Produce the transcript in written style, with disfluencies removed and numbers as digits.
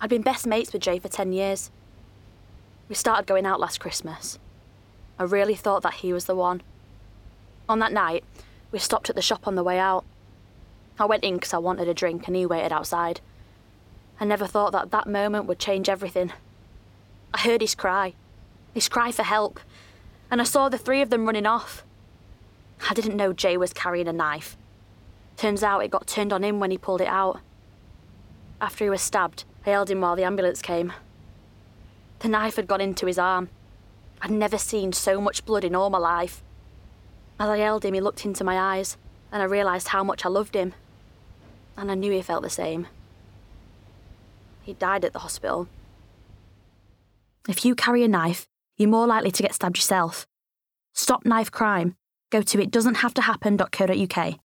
I'd been best mates with Jay for 10 years. We started going out last Christmas. I really thought that he was the one. On that night, we stopped at the shop on the way out. I went in because I wanted a drink and he waited outside. I never thought that that moment would change everything. I heard his cry for help, and I saw the three of them running off. I didn't know Jay was carrying a knife. Turns out it got turned on him when he pulled it out. After he was stabbed, I held him while the ambulance came. The knife had gone into his arm. I'd never seen so much blood in all my life. As I held him, he looked into my eyes, and I realised how much I loved him. And I knew he felt the same. He died at the hospital. If you carry a knife, you're more likely to get stabbed yourself. Stop knife crime. Go to itdoesn'thavetohappen.co.uk.